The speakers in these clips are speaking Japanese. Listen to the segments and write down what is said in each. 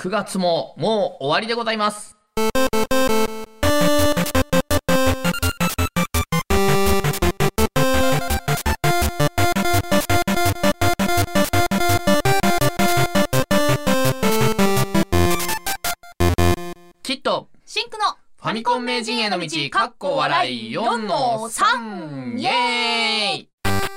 9月ももう終わりでございます。きっとシンクのファミコン名人への道かっこ笑い 4-3 イエーイ。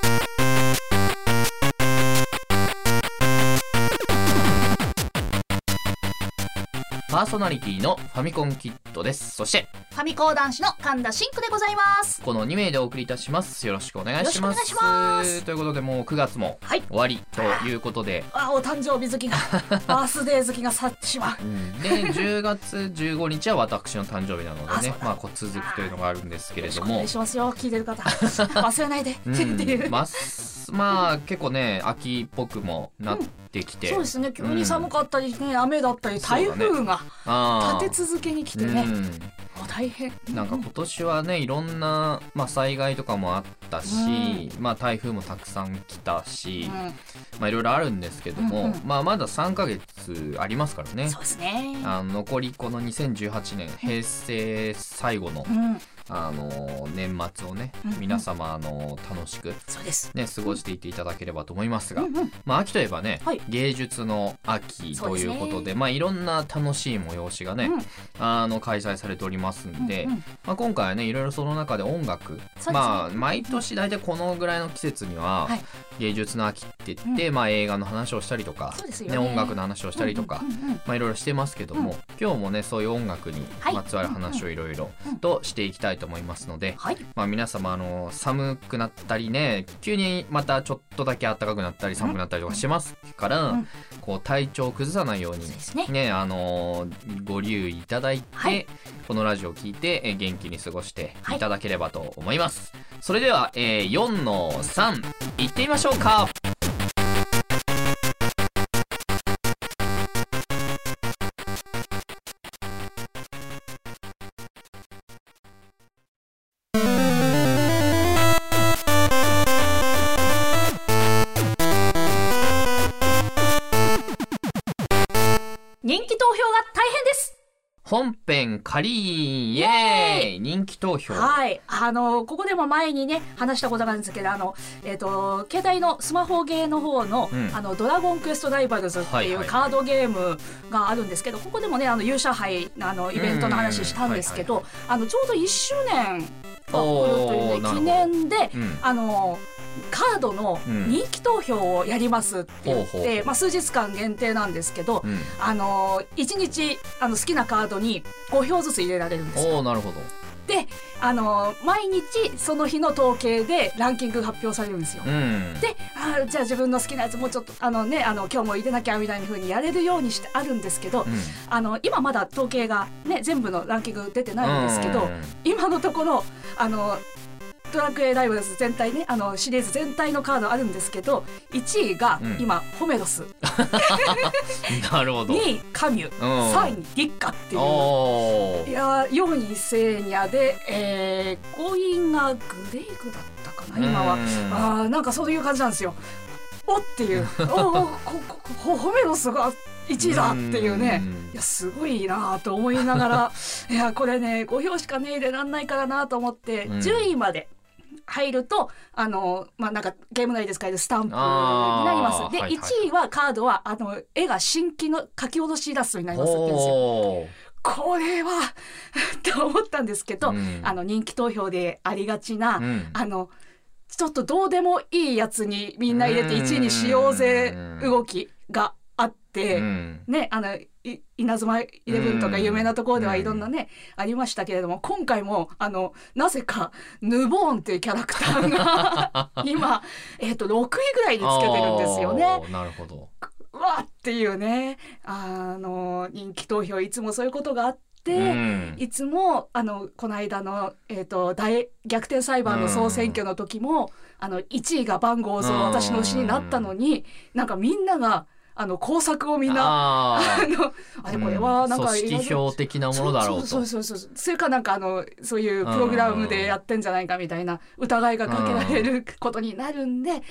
パーソナリティのファミコンキットです。そしてファミコー男子の神田シンクでございます。 この2名でお送りいたします。よろしくお願いします。 よろしくお願いします。 ということでもう9月も終わりということで、 お誕生日好きがバースデー好きが去ってしまう、 で10月15日は私の誕生日なのでね、こう続くというのがあるんですけれども、 お願いしますよ、聞いてる方忘れないでっていうまあ結構ね秋っぽくもなってきて、 そうですね、急に寒かったりね、雨だったり台風が立て続けに来てね、大変。 なんか今年はねいろんな、災害とかもあったし、台風もたくさん来たし、いろいろあるんですけども、まだ3ヶ月ありますからね。 そうですね。 残りこの2018年平成最後の、年末をね、皆様楽しく、ね、過ごしていっていただければと思いますが、秋といえばね、芸術の秋ということで、いろんな楽しい催しがね、開催されておりますんで、今回はねいろいろその中で音楽、毎年大体このぐらいの季節には、芸術の秋って言って、映画の話をしたりとか、音楽の話をしたりとか、いろいろしてますけども、今日もねそういう音楽にまつわる話をいろいろとしていきたいと思いますので、皆様寒くなったりね、急にまたちょっとだけ暖かくなったり寒くなったりとかしますから、こう体調を崩さないようにね、ご留意いただいて、このラジオを聞いて元気に過ごしていただければと思います。それでは、4-3 いってみましょうか。 人気投票が大変です。 本編仮イエーイ。人気投票、 ここでも前にね話したことがあるんですけど、携帯のスマホゲーの方の、ドラゴンクエストライバルズっていうカードゲームがあるんですけど、ここでもね勇者杯イベントの話したんですけど、ちょうど1周年が来るという、記念で、カードの人気投票をやりますって言って、数日間限定なんですけど、1日好きなカードに5票ずつ入れられるんですよ。 なるほど。 で毎日その日の統計でランキングが発表されるんですよ。でじゃあ自分の好きなやつもうちょっと今日も入れなきゃみたいな風にやれるようにしてあるんですけど、今まだ統計がね全部のランキング出てないんですけど、今のところドラクエライブです全体ねシリーズ全体のカードあるんですけど、1位が今、ホメロスなるほど。 2位カミュ、3位ディッカっていう、いや4位セーニャで、5位がグレイグだったかな今は。なんかそういう感じなんですよ。おっていうホメロスが1位だっていうね、いやすごいなと思いながらいやこれね5票しかね入れらんないからなと思って、10位まで入るとなんかゲーム内で使えるスタンプになります。で、1位はカードは絵が新規の書き下ろしイラストになりますって言うんですよ。これはと思ったんですけど、人気投票でありがちな、ちょっとどうでもいいやつにみんな入れて1位にしようぜ動きがあって、ね稲妻イレブンとか有名なところではいろんなね、ありましたけれども、今回もなぜかヌボーンっていうキャラクターが今6位ぐらいにつけてるんですよね。 なるほど。 わーっていうね、人気投票いつもそういうことがあって、いつもこの間の、大逆転裁判の総選挙の時も1位が番号像私の牛になったのに、なんかみんなが工作をみんなこれはなんか組織票的なものだろうと。 それかなんかそういうプログラムでやってんじゃないかみたいな疑いがかけられることになるんで、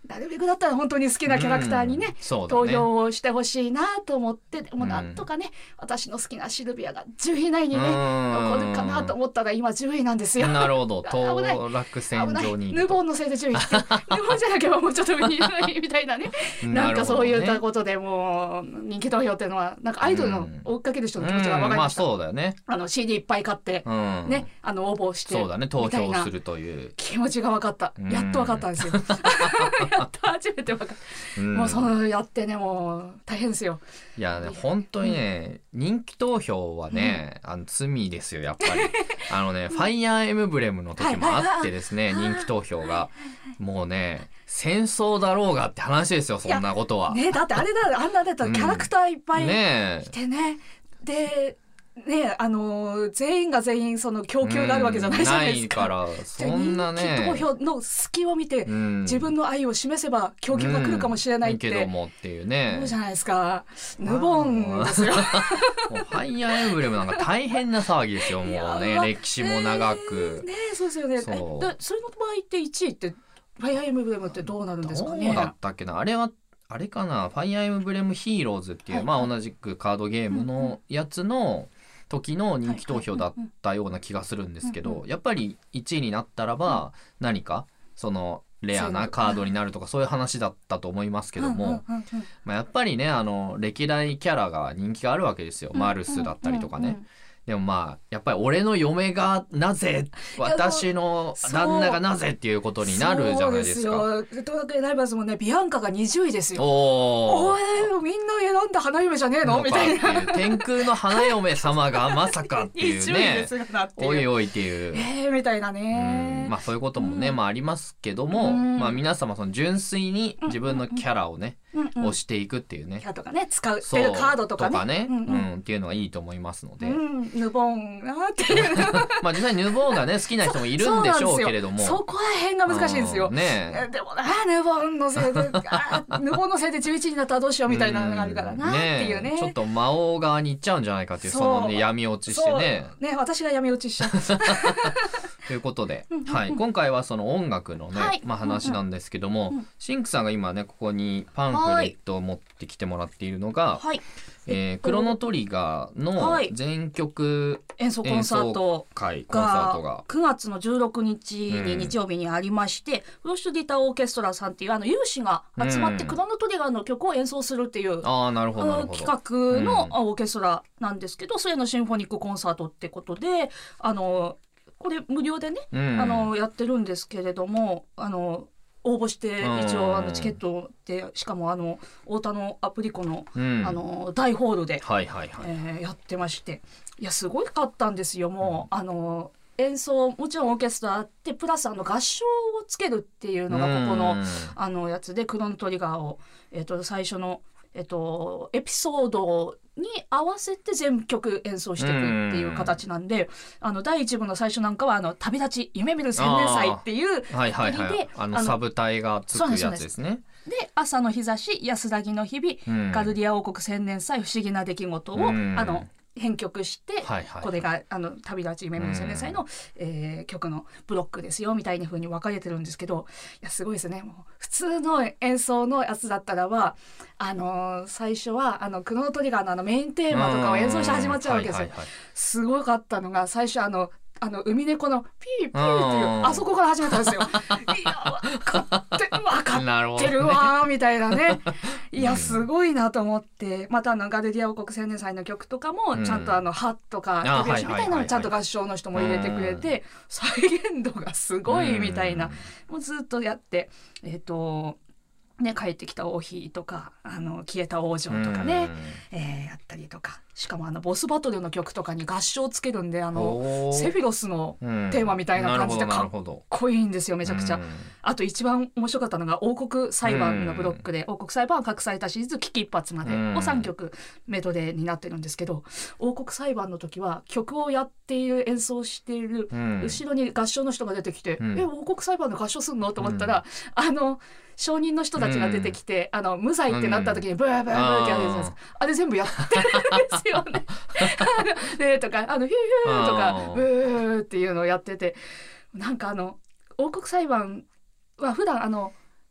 なるべくだったら本当に好きなキャラクターにね、投票をしてほしいなと思って、でもなんとかね、私の好きなシルビアが10位以内にね残るかなと思ったら今10位なんですよ。 なるほど、当落線上にヌボンのせいで10位ってヌボンじゃなければもうちょっと上にいないみたいなねなんかそういったことでもう人気投票っていうのはなんかアイドルの追っかける人の気持ちが分かりました。 そうだよね、CD いっぱい買ってね、応募してそうだね、投票するという気持ちが分かった。やっと分かったんですよやっと初めて分かった、もうそのやってね、もう大変ですよ。 いやね、本当にね、人気投票はね、罪ですよやっぱりファイヤーエムブレムの時もあってですね、人気投票がもうね、戦争だろうがって話ですよ、そんなことは。 ね、だってあれだ、あんな出たキャラクターいっぱいいてね、でね、全員が全員その供給があるわけじゃないじゃないですか。 ないからそんなね、 人気投票の隙を見て、自分の愛を示せば供給が来るかもしれないって、 けどもっていうね、 そうじゃないですか。ヌボンですよもうファイヤーエンブレムなんか大変な騒ぎですよ、もうね、歴史も長くね、そうですよね。それの場合って1位ってファイアーエムブレムってどうなるんですかね。 どうだったっけな、あれはあれかな、ファイアーエムブレムヒーローズっていう、同じくカードゲームのやつの時の人気投票だったような気がするんですけど、やっぱり1位になったらば何かそのレアなカードになるとかそういう話だったと思いますけども、やっぱりね、歴代キャラが人気があるわけですよ。マルスだったりとかね。でもやっぱり俺の嫁がなぜ、私の旦那がなぜっていうことになるじゃないですか。 そうですよ。東北ライバーズもね、ビアンカが20位ですよ。おい、みんな選んだ花嫁じゃねえのみたいな。 天空の花嫁様がまさかっていうねおいおいっていうみたいなね。 そういうこともね、ありますけども、皆様その純粋に自分のキャラをね、押していくっていうね、 キャラとかね、使ってるカードとかねっていうのがいいと思いますので、 ヌボンなっていう実際ヌボンがね好きな人もいるんでしょうけれども、 そこら辺が難しいんですよ、でもヌボンのせいでヌボンのせいで11になったらどうしようみたいなのがあるからなっていうね、 ちょっと魔王側に行っちゃうんじゃないかっていう、そのね闇落ちしてね、 私が闇落ちしちゃうということで、今回はその音楽のね、話なんですけども、シンクさんが今ねここにパンフレットを持ってきてもらっているのが、クロノトリガーの全曲演奏コンサートが9月の16日に日曜日にありまして、フロッシュギターオーケストラさんっていう有志が集まってクロノトリガーの曲を演奏するっていう企画のオーケストラなんですけど、それのシンフォニックコンサートってことでこれ無料でね、やってるんですけれども、応募して一応チケットで、しかも太田のアプリコの、大ホールで、やってまして、いやすごかったんですよ。もう演奏もちろんオーケストラあって、プラス合唱をつけるっていうのがここのやつで、クロノトリガーを、最初のエピソードに合わせて全曲演奏していくっていう形なんで、第1部の最初なんかは旅立ち夢見る千年祭っていうサブタイがつくやつですね。 で朝の日差し安らぎの日々、ガルディア王国千年祭不思議な出来事を編曲して、これが旅立ち夢見る千年祭の、曲のブロックですよみたいな風に分かれてるんですけど、いやすごいですね。もう普通の演奏のやつだったらば最初はクロノトリガーのメインテーマとかを演奏して始まっちゃうわけですよ。すごかったのが最初海猫のピーピーっていうあそこから始めたんですよ。いや分かってるわーみたいなね。いやすごいなと思って、またガルディア王国千年祭の曲とかもちゃんとハッとか手拍子みたいなのちゃんと合唱の人も入れてくれて、再現度がすごいみたいな、もうずっとやって帰ってきた王妃とか消えた王女とかね、やったりとか、しかもボスバトルの曲とかに合唱つけるんでセフィロスのテーマみたいな感じでかっこいいんですよ、めちゃくちゃ。あと一番面白かったのが王国裁判のブロックで、王国裁判は隠されたシリーズ危機一髪までを3曲メドレーになってるんですけど、王国裁判の時は曲をやっている演奏している後ろに合唱の人が出てきて、王国裁判の合唱すんのと思ったら、証人の人たちが出てきて、無罪ってなった時にブーブーブーってやるじゃないですか。あれ全部やってるんですよね。でとかヒューヒューとかブーっていうのをやってて、なんか王国裁判は普段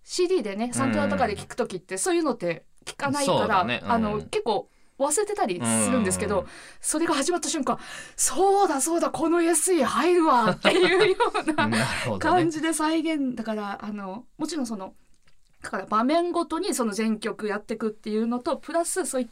CD でねサントラとかで聞く時ってそういうのって聞かないから、ね、結構忘れてたりするんですけど、それが始まった瞬間、そうだそうだこの SE 入るわっていうような感じで再現だからもちろんだから場面ごとにその全曲やっていくっていうのとプラスそういった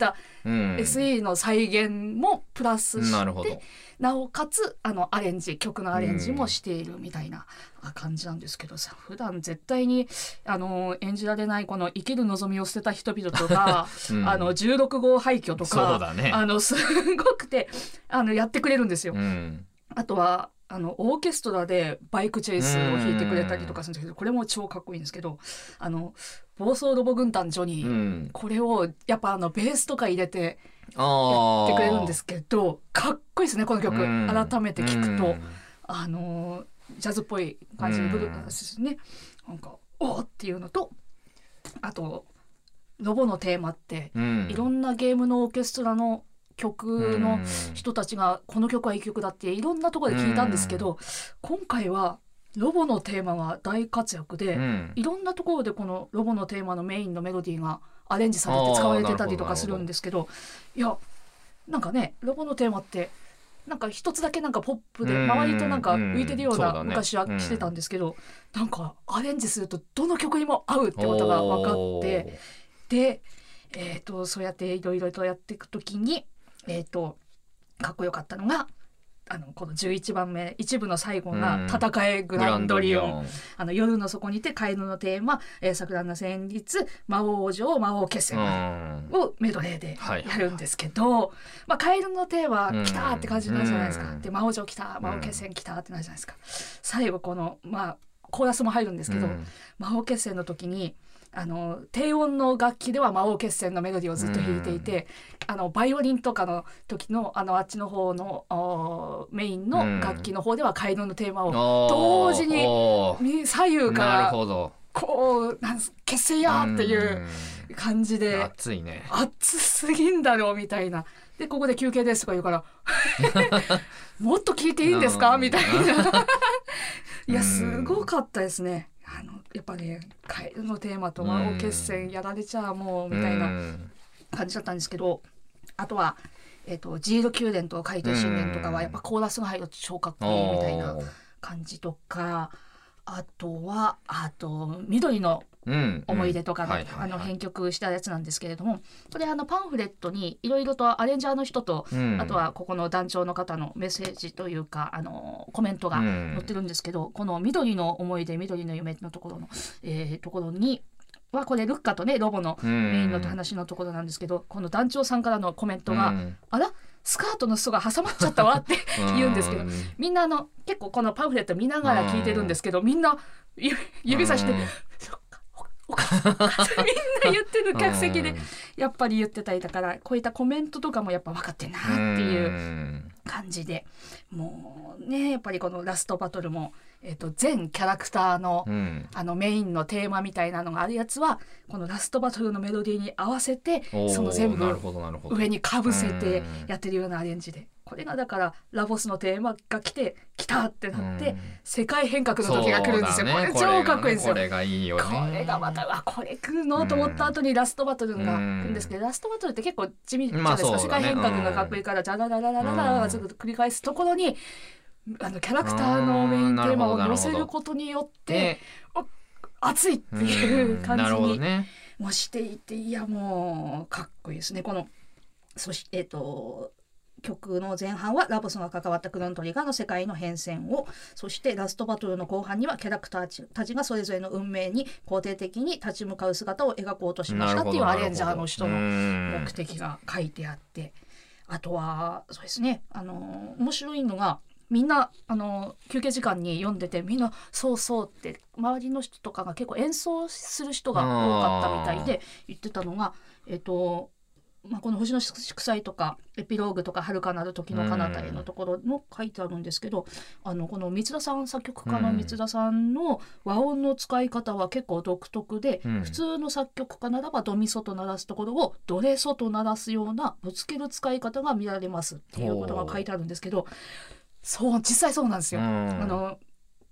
SE の再現もプラスして、なおかつアレンジ曲のアレンジもしているみたいな感じなんですけどさ、普段絶対に演じられないこの生きる望みを捨てた人々とか、16号廃墟とか、ね、すごくてやってくれるんですよ。あとはオーケストラでバイクチェイスを弾いてくれたりとかするんですけど、これも超かっこいいんですけど暴走ロボ軍団ジョニー、これをやっぱベースとか入れてやってくれるんですけど、かっこいいですねこの曲。改めて聞くとジャズっぽい感じのブルーですね。なんかおーっていうのと、あとロボのテーマって、いろんなゲームのオーケストラの曲の人たちがこの曲はいい曲だっていろんなところで聞いたんですけど、今回はロボのテーマが大活躍で、いろんなところでこのロボのテーマのメインのメロディーがアレンジされて使われてたりとかするんですけど、いやなんかねロボのテーマってなんか一つだけなんかポップで周りとなんか浮いてるような昔はしてたんですけど、なんかアレンジするとどの曲にも合うってことが分かって、でそうやっていろいろとやっていくときにかっこよかったのがこの11番目一部の最後が戦えグランドリオン、夜の底にてカエルのテーマ、桜の旋律魔王城魔王決戦をメドレーでやるんですけど、カエルのテーマ来たって感じになるじゃないですか。で魔王城来た魔王決戦来たってなるじゃないですか。最後このコーラスも入るんですけど、魔王決戦の時に低音の楽器では魔王決戦のメロディーをずっと弾いていて、バイオリンとかの時のあっちの方のメインの楽器の方ではカエルのテーマを同時に左右からこう決戦やっていう感じで、 熱いね、 熱すぎんだろうみたいな。でここで休憩ですとか言うからもっと聞いていいんですかみたいないやすごかったですね。やっぱねカエルのテーマと魔王決戦やられちゃもうみたいな感じだったんですけど、あとは、ジール宮殿と海底神殿とかはやっぱコーラスが入ると超かっこいいみたいな感じとか、あと緑の思い出とかの編曲したやつなんですけれども、これパンフレットにいろいろとアレンジャーの人と、あとはここの団長の方のメッセージというかコメントが載ってるんですけど、この緑の思い出緑の夢のところの、ところにはこれルッカとねロボのメインの話のところなんですけど、この団長さんからのコメントが、あらスカートの裾が挟まっちゃったわって言うんですけど、みんな結構このパンフレット見ながら聞いてるんですけど、みんな指さしてそっかお母さんみんな言ってる客席でやっぱり言ってたりだから、こういったコメントとかもやっぱ分かってんなっていう感じで、もうねやっぱりこのラストバトルも、全キャラクターの、メインのテーマみたいなのがあるやつはこのラストバトルのメロディーに合わせてその全部上にかぶせてやってるようなアレンジで、これがだからラボスのテーマが来たってなって、世界変革の時が来るんですよ。これ超かっこいいんですよ。 これがいいよね。 これがまたこれ来るのと思った後にラストバトルが来るんですけど、ラストバトルって結構地味じゃないですか。世界変革がかっこいいからジャラララララララずっと繰り返すところにキャラクターのメインテーマを寄せることによって熱いっていう感じにもしていて、いやもうかっこいいですね。このそして曲の前半はラボスが関わったクロノトリガーの世界の変遷を、そしてラストバトルの後半にはキャラクターたちがそれぞれの運命に肯定的に立ち向かう姿を描こうとしましたっていうアレンジャーの人の目的が書いてあって、あとはそうですね面白いのがみんな休憩時間に読んでてみんなそうそうって周りの人とかが結構演奏する人が多かったみたいで言ってたのがこの星の祝祭とかエピローグとか遥かなる時の彼方へのところも書いてあるんですけど、この三田さん作曲家の三田さんの和音の使い方は結構独特で、普通の作曲家ならばドミソと鳴らすところをドレソと鳴らすようなぶつける使い方が見られますっていうことが書いてあるんですけど、そう実際そうなんですよ。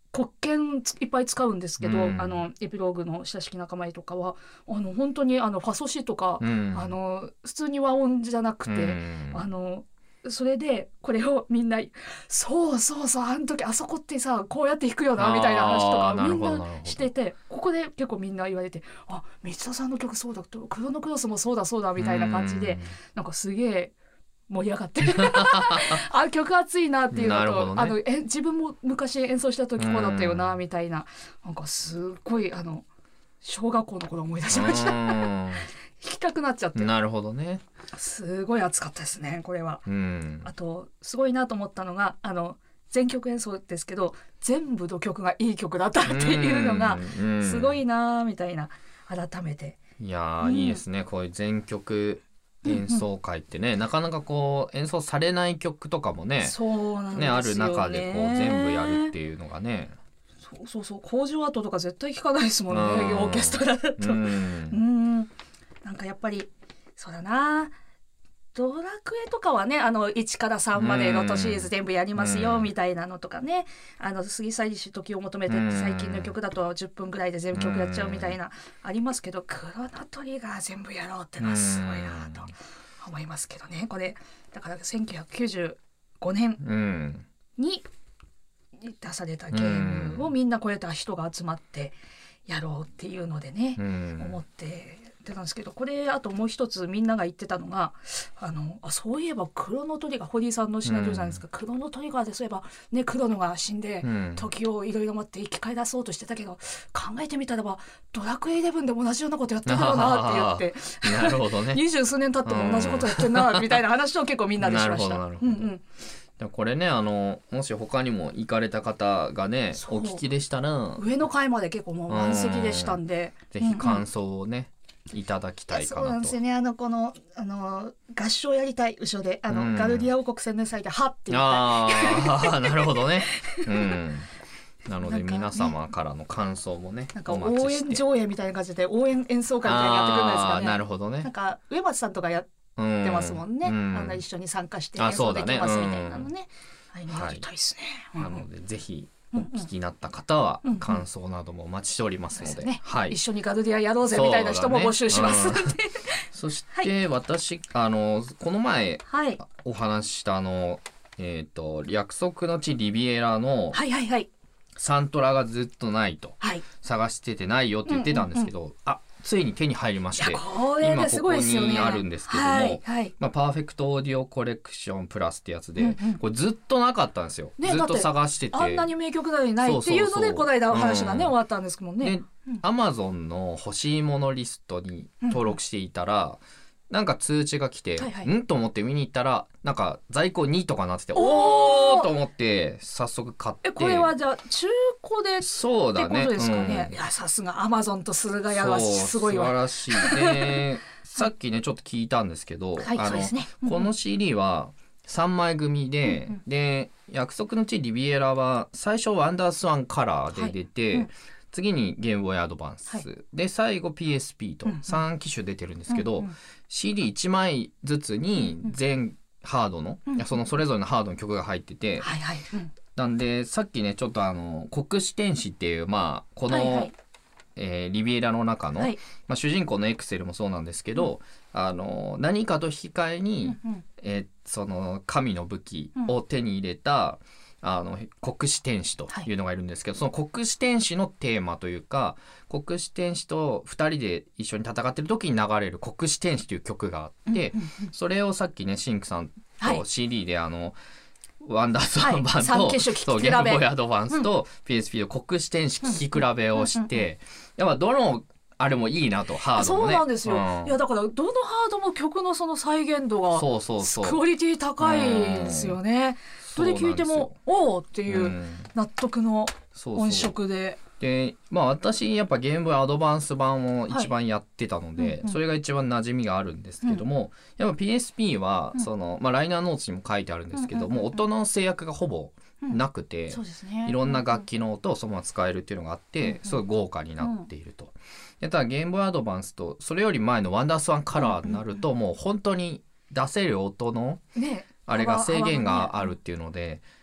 黒鍵いっぱい使うんですけど、エピローグの親しき仲間へとかは本当にファソシとか、普通に和音じゃなくて、それでこれをみんなそうそうそうあの時あそこってさこうやって弾くよなみたいな話とかみんなしてて、ここで結構みんな言われて、あ道田さんの曲そうだとクロノクロスもそうだそうだみたいな感じで、なんかすげえ盛り上がってあ曲熱いなっていうのと、ね、自分も昔演奏した時こうだったよなみたいな、なんかすごい小学校の頃思い出しました弾きたくなっちゃって。 なるほどね。 すごい熱かったですねこれは。あとすごいなと思ったのが全曲演奏ですけど全部の曲がいい曲だったっていうのがすごいなみたいな、改めて。 いやいいですね、こういう全曲演奏会ってね、なかなかこう演奏されない曲とかもね、 そうなんですよね、 ある中でこう全部やるっていうのがね。 そう工場跡とか絶対聞かないですもんね、オーケストラだと。なんかやっぱりそうだな、ドラクエとかはね1から3までのシリーズ全部やりますよみたいなのとかね、過ぎ去りし時を求めて最近の曲だと10分ぐらいで全曲やっちゃうみたいなありますけど、クロノトリガー全部やろうってのはすごいなと思いますけどね。これだから1995年に出されたゲームをみんなこうやって人が集まってやろうっていうのでね、思ってたんですけど、これあともう一つみんなが言ってたのがそういえばクロノトリガー、堀井さんのシナリオじゃないですか、クロノトリガーでそういえばねクロノが死んで、時をいろいろ待って生き返らそうとしてたけど、考えてみたらばドラクエ11でも同じようなことやってるよなって言ってなるほどね 20数年経っても同じことやってんなみたいな話を結構みんなでしました。 これねもし他にも行かれた方がねお聞きでしたら、 上の階まで結構もう満席でしたんで、 ぜひ感想をね、いただきたいかなと。 そうなんですよね。この合唱やりたい後ろでガルディア王国宣伝祭ではって言いたい。 なるほどね。なので皆様からの感想もね、 なんか応援上映みたいな感じで応援演奏会みたいにやってくるんですかね。 なるほどね。 なんか上松さんとかやってますもんね。一緒に参加して演奏できますみたいなのね。ああいうのやりたいですね。 なのでぜひお聞きになった方は感想などもお待ちしておりますので、 一緒にガルディアやろうぜみたいな人も募集します。 そして私この前お話しした約束の地リビエラのサントラがずっとないと、探しててないよって言ってたんですけど、ついに手に入りまして、今ここにあるんですけども、パーフェクトオーディオコレクションプラスってやつで、これずっとなかったんですよ、ずっと探してて、 あんなに名曲なのにないっていうのでこの間話がね終わったんですもんね。 で、Amazon の欲しいものリストに登録していたら、なんか通知が来て、と思って見に行ったらなんか在庫2とかなってて、おーと思って早速買って。 これはじゃあ中古でそうだね、 ってことですかね。いやさすが Amazon と駿河屋はすごいわ。 素晴らしいね。さっきねちょっと聞いたんですけど、この CD は3枚組で、約束の地リビエラは最初ワンダースワンカラーで出て、次にゲームボーイアドバンス、で最後 PSP と3機種出てるんですけど、CD1 枚ずつに全ハードの、それぞれのハードの曲が入ってて、なんでさっきねちょっと国士天使っていうこの、リビエラの中の、主人公のエクセルもそうなんですけど、何かと引き換えに、その神の武器を手に入れた、国士天使というのがいるんですけど、その国士天使のテーマというか、国士天使と2人で一緒に戦ってる時に流れる国士天使という曲があって、それをさっきねシンクさんと CD でワンダースワン版と、ゲームボーイアドバンスと PSP の国士天使聴き比べをして、やっぱどのあれもいいなと、ハードもね。 そうなんですよ。いやだからどのハードも曲のその再現度がクオリティ高いですよね。それ聞いてもおおっていう納得の音色で。 で私やっぱゲームボーイアドバンス版を一番やってたので、それが一番馴染みがあるんですけども、やっぱ PSP はライナーノーツにも書いてあるんですけども、音の制約がほぼなくて、いろんな楽器の音をそのまま使えるっていうのがあって、すごい豪華になっていると。ただゲームボーイアドバンスとそれより前のワンダースワンカラーになると、もう本当に出せる音のあれが制限があるっていうので、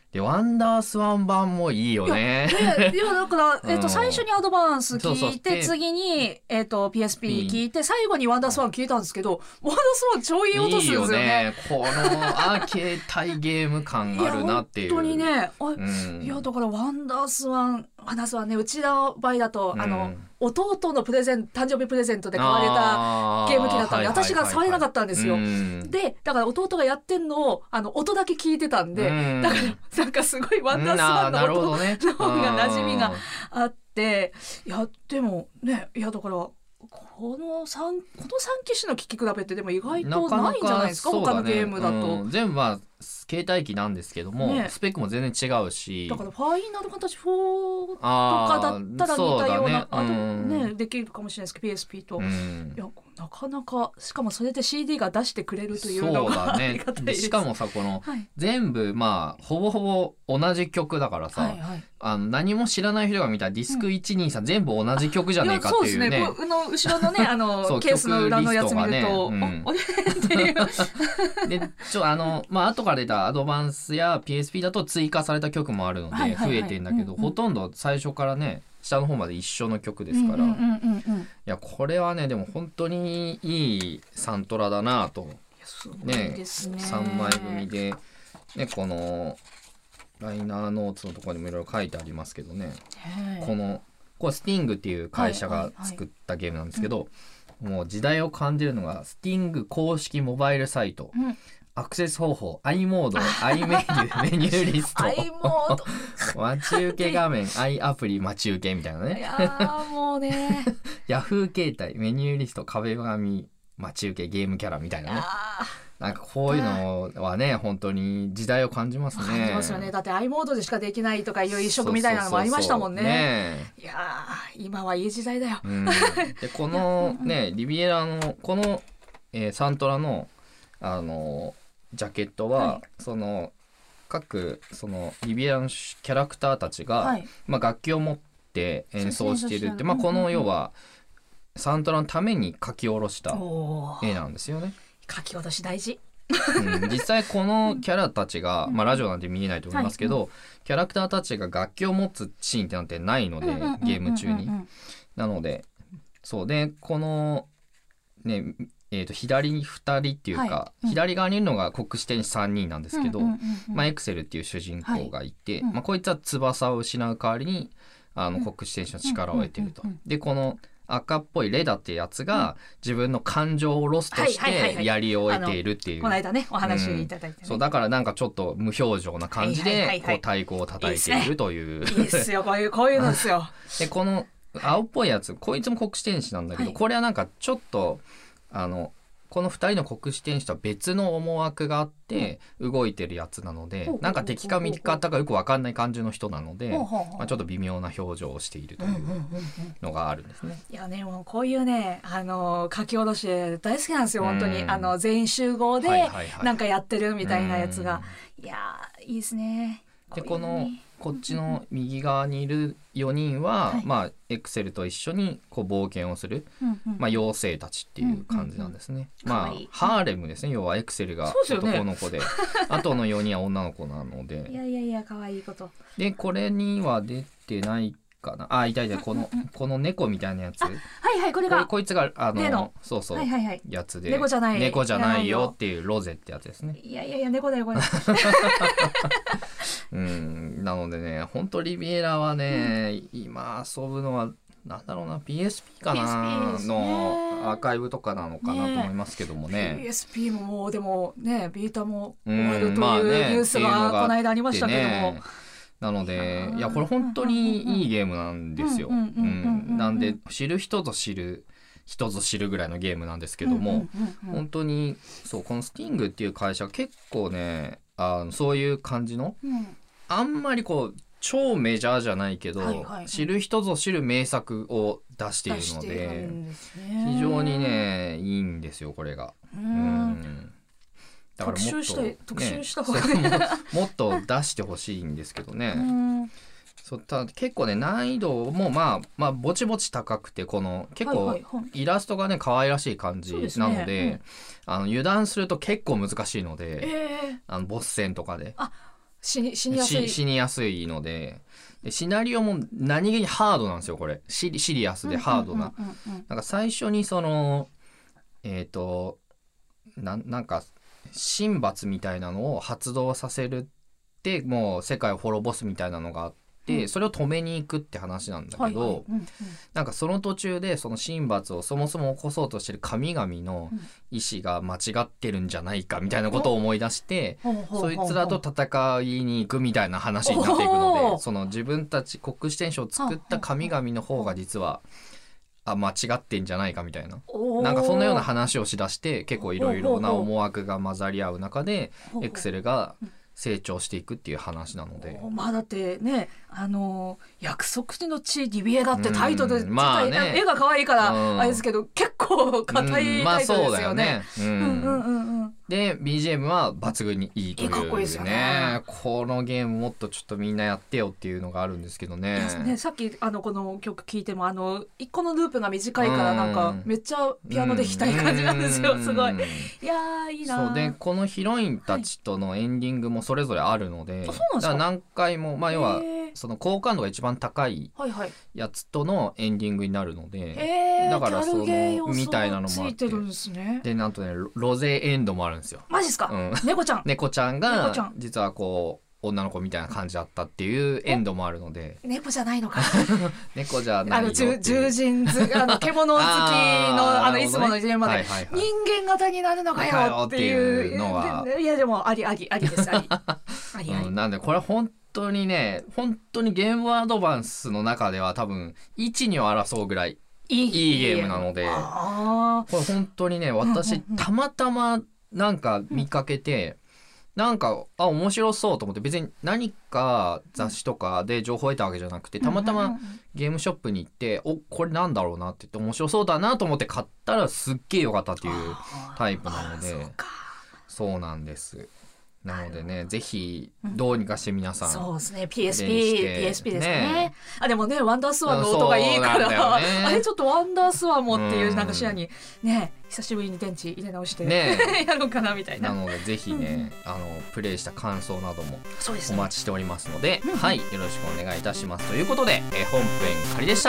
でワンダースワン版もいいよね。 いやだから、最初にアドバンス聞いて、次に、PSP 聞いて、最後にワンダースワン聞いたんですけど、ワンダースワン超いい音するんですよね。 いいよね。このアーケー帯ゲーム感あるなっていう。 本当にね、いやだからワンダースワンね、うちの場合だと、弟の誕生日プレゼントで買われたゲーム機だったんで、私が触れなかったんですよ。でだから弟がやってんのを音だけ聞いてたんで、だからなんかすごいワンダースワンの音の方が馴染みがあって、いやでもね、いやだからこの3機種の聞き比べってでも意外とないんじゃないですか、他のゲームだと。 全部は携帯機なんですけども、スペックも全然違うし、 だからファイナルファンタジー4とかだったら似たようなできるかもしれないですけど PSP と、いやなかなか、しかもそれで CD が出してくれるというのがありがたいです。 しかもさ、この、全部ほぼほぼ同じ曲だからさ、何も知らない人が見たらディスク123全部同じ曲じゃねえかっていうね。 そうですね、後ろのねケースの裏のやつ見ると、あれっていうで後から出たアドバンスや PSP だと追加された曲もあるので増えてんだけど、ほとんど最初からね下の方まで一緒の曲ですから、いやこれはねでも本当にいいサントラだなと。ね、3枚組で、ね、このライナーノーツのところにもいろいろ書いてありますけどね、これスティングっていう会社が作ったゲームなんですけど、もう時代を感じるのがスティング公式モバイルサイト、アクセス方法、i モード、i メニュー、メニューリスト、 i モード待ち受け画面、i アプリ待ち受けみたいなね。 いやもうねヤフー携帯、メニューリスト、壁紙、待ち受け、ゲームキャラみたいなね。なんかこういうのはね本当に時代を感じますね。 感じますよね。だって i モードでしかできないとかいう一色みたいなのもありましたもんね。いや今はいい時代だよ。 でこのねリビエラのこの、サントラのジャケットは、その各そのリビエラのキャラクターたちが、楽器を持って演奏しているって、この要はサントラのために書き下ろした絵なんですよね。 書き下ろし大事。 実際このキャラたちが、ラジオなんて見えないと思いますけど、キャラクターたちが楽器を持つシーンってなんてないので、ゲーム中に。なのでそうでこのね左に2人っていうか、左側にいるのが国士天使3人なんですけど、エクセルっていう主人公がいて、こいつは翼を失う代わりに国士天使の力を得てると。でこの赤っぽいレダってやつが自分の感情をロスとして槍を得ているっていう、 この間ねお話いただいて、 そうだからなんかちょっと無表情な感じでこう太鼓を叩いているという、 いいですよこういうのですよ。 でこの青っぽいやつこいつも国士天使なんだけど、これはなんかちょっとこの2人の国士天使とは別の思惑があって動いてるやつなので、なんか敵か味方かよく分かんない感じの人なので、ちょっと微妙な表情をしているというのがあるんですね。 いやねもうこういうね書き下ろし大好きなんですよ本当に。全員集合でなんかやってるみたいなやつが、いやいいですね。 でこっちの右側にいる4人は、エクセルと一緒にこう冒険をする、妖精たちっていう感じなんですね。ハーレムですね。要はエクセルが男の子で、あとの4人は女の子なので。 いや可愛いこと。 でこれには出てないかな。いたこの猫みたいなやつ。 これがこいつがそうやつで猫じゃないよっていうロゼってやつですね。 いや猫だよこれ。 なのでね本当リビエラはね、今遊ぶのはなんだろうな PSP かなのアーカイブとかなのかなと思いますけどもね。 PSP ももうでもねビータも終わるというニュースがこの間ありましたけども。 なのでいやこれ本当にいいゲームなんですよ。なんで知る人ぞ知るぐらいのゲームなんですけども、本当にそうこのスティングっていう会社結構ねそういう感じの、あんまりこう超メジャーじゃないけど、知る人ぞ知る名作を出しているので、非常にねいいんですよこれが。だからもっと、 特集した方がもっと出してほしいんですけどね。ただ結構ね難易度もぼちぼち高くて、この結構イラストがね可愛らしい感じなので、油断すると結構難しいので、ボス戦とかで。 死にやすいので、シナリオも何気にハードなんですよこれ。シリアスでハードな。なんか最初にそのなんか神罰みたいなのを発動させるってもう世界を滅ぼすみたいなのがあって、それを止めに行くって話なんだけど、なんかその途中でその神罰をそもそも起こそうとしてる神々の意志が間違ってるんじゃないかみたいなことを思い出して、そいつらと戦いに行くみたいな話になっていくので、その自分たち国士天使を作った神々の方が実は間違ってんじゃないかみたいな、なんかそんなような話をしだして、結構いろいろな思惑が混ざり合う中でエクセルが成長していくっていう話なので、 まあだってね、約束の地リビエだってタイトル、 まあね、 絵が可愛いからあれですけど、結構硬いタイトルですよね。で BGM は抜群にいいという、 かっこいいですよね。 このゲームもっとちょっとみんなやってよっていうのがあるんですけどね。 さっきこの曲聴いても一個のループが短いからなんかめっちゃピアノで弾きたい感じなんですよ。すごい。いやいいな。 そうで、このヒロインたちとのエンディングもそれぞれあるので、だから何回も、まあ要はその好感度が一番高いやつとのエンディングになるので、だからそのみたいなのもあって、でなんとねロゼエンドもあるんですよ。 マジっすか。猫ちゃんが実はこう女の子みたいな感じだったっていうエンドもあるので、 猫じゃないのか。 猫じゃないよっていう、 獣人獣好きのいつものジレンマで人間型になるのかよっていうのは、いやでもありですなんでこれ本当にね、本当にゲームアドバンスの中では多分1、2を争うぐらいいいゲームなので、これ本当にね、私たまたまなんか見かけて、なんか面白そうと思って、別に何か雑誌とかで情報を得たわけじゃなくて、たまたまゲームショップに行って、これなんだろうなって言って面白そうだなと思って買ったらすっげえ良かったっていうタイプなので、そうなんです。なのでね、ぜひどうにかして皆さん、 そうですね、PSP ですね。でもね、ワンダースワンの音がいいから、あれちょっとワンダースワンもっていうなんか視野にね、久しぶりに電池入れ直してやろうかなみたいな。 なのでぜひね、プレイした感想などもお待ちしておりますので、はい、よろしくお願いいたします。ということで、本編仮でした。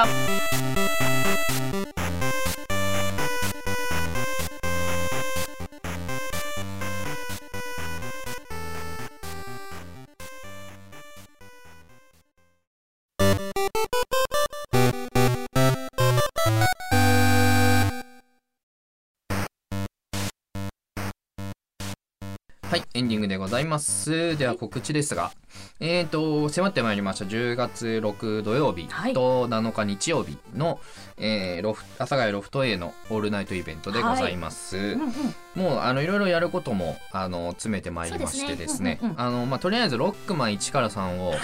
はい、エンディングでございます。では告知ですが、迫ってまいりました10月6土曜日と7日日曜日の、阿佐ヶ谷ロフト A のオールナイトイベントでございます。もういろいろやることも詰めてまいりましてですね、とりあえずロックマン1から3を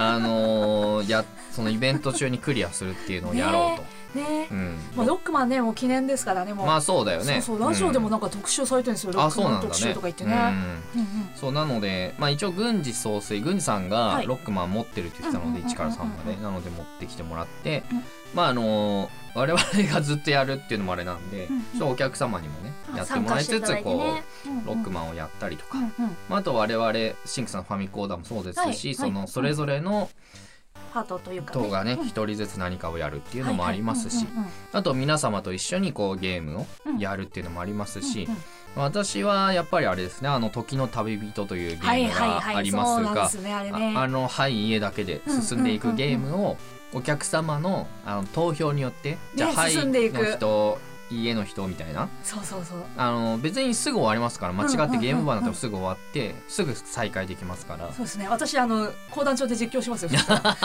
そのイベント中にクリアするっていうのをやろうと。 ロックマンね、もう記念ですからね。 まあそうだよね。 そうラジオでもなんか特集されてるんですよ。ロックマン特集とか言ってね。 そうなので、一応郡司総帥、郡司さんがロックマン持ってるって言ってたので、1から3までなので持ってきてもらって、我々がずっとやるっていうのもあれなんで、お客様にもねやってもらいつつ、こうロックマンをやったりとか、あと我々シンクさんファミコーダもそうですし、それぞれのパートというかがね、一人ずつ何かをやるっていうのもありますし、あと皆様と一緒にこうゲームをやるっていうのもありますし、私はやっぱりあれですね、時の旅人というゲームがありますが、はい家だけで進んでいくゲームをお客様の投票によって、じゃあはいの人家の人みたいな、別にすぐ終わりますから、間違ってゲーム版だとすぐ終わってすぐ再開できますから。 そうですね、私講談帳で実況しますよ。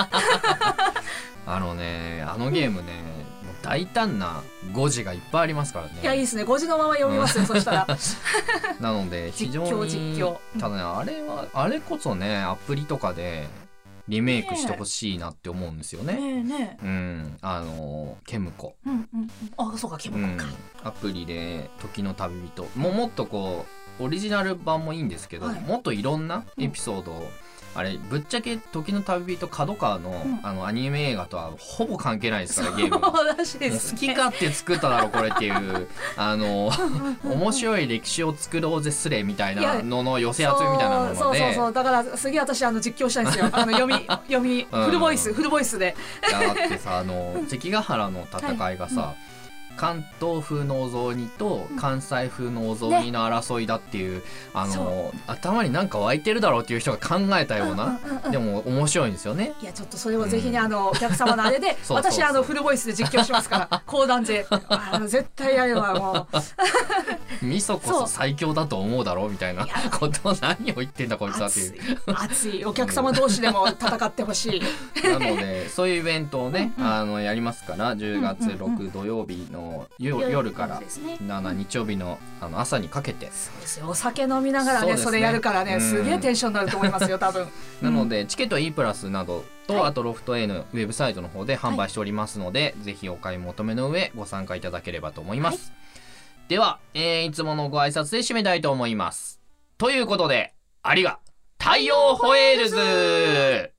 ゲームね、大胆な誤字がいっぱいありますからね。 いや、いいですね、誤字のまま読みますよ。そしたらなので非常にただね、あれこそね、アプリとかでリメイクしてほしいなって思うんですよね。ケムコ。 そうか、ケムコか。 アプリで時の旅人もっとこうオリジナル版もいいんですけど、もっといろんなエピソードをあれぶっちゃけ時の旅人角川の、アニメ映画とはほぼ関係ないですからゲームそうらしいですね。 好き勝手作っただろこれっていう面白い歴史を作ろうぜスレみたいなのの寄せ集めみたいなもので、 そうだからすげえ私実況したいんですよ。読みフルボイスで。 だってさ関ヶ原の戦いがさ、関東風のお雑煮と関西風のお雑煮の争いだっていう、頭になんか湧いてるだろうっていう人が考えたような、でも面白いんですよね。 いやちょっとそれをぜひね、お客様のあれで私フルボイスで実況しますから講談勢絶対やればもう味噌こそ最強だと思うだろうみたいなことを何を言ってんだこいつはっていう熱いお客様同士でも戦ってほしいなのでそういうイベントをねやりますから10月6土曜日の夜から7日曜日の朝にかけて、 そうですよ、お酒飲みながらねそれやるからね、すげえテンションになると思いますよ多分なのでチケットは E プラスなどと、あとロフト A のウェブサイトの方で販売しておりますので、ぜひお買い求めの上ご参加いただければと思います。では、いつものご挨拶で締めたいと思います。ということで、ありが太陽ホエールズ。